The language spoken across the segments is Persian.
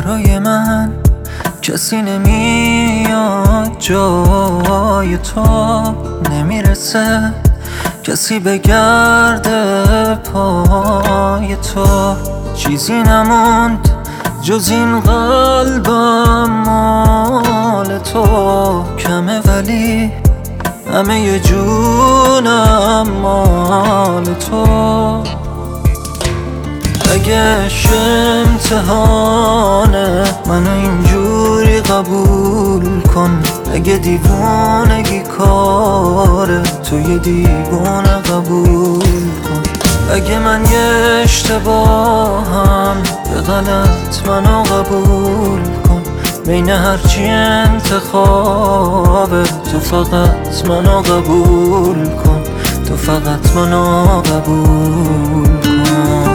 برای من کسی نمیاد جای تو، نمیرسه کسی بگرده پای تو. چیزی نموند جز این قلبم مال تو، کمه ولی همه جونم مال تو. اگه امتحانه منو اینجوری قبول کن، اگه دیوونگی کاره تو یه دیوونه قبول کن. اگه من یه اشتباهم به غلط منو قبول کن، بین هرچی انتخابه تو فقط منو قبول کن، تو فقط منو قبول کن.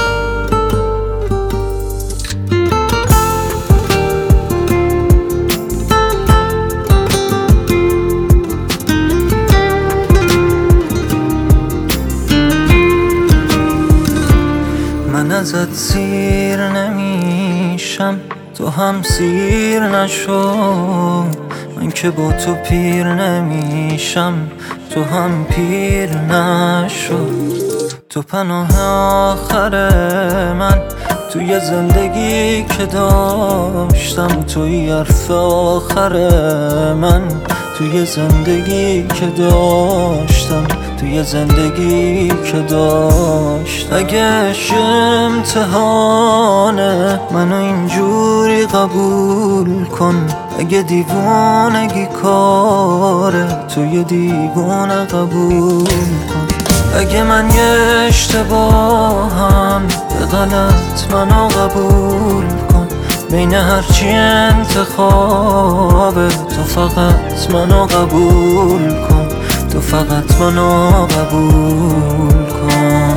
من ازت سیر نمیشم، تو هم سیر نشو. من که با تو پیر نمیشم، تو هم پیر نشو. تو پناه آخر من توی زندگی که داشتم، توی حرف آخر من توی زندگی که داشتم، توی زندگی که داشت. اگه امتحانه منو اینجوری قبول کن، اگه دیوونگی کاره توی دیوونه قبول کن. اگه من یه اشتباهم به غلط منو قبول کن، بین هرچی انتخابه تو فقط منو قبول کن، تو فقط منو قبول کن.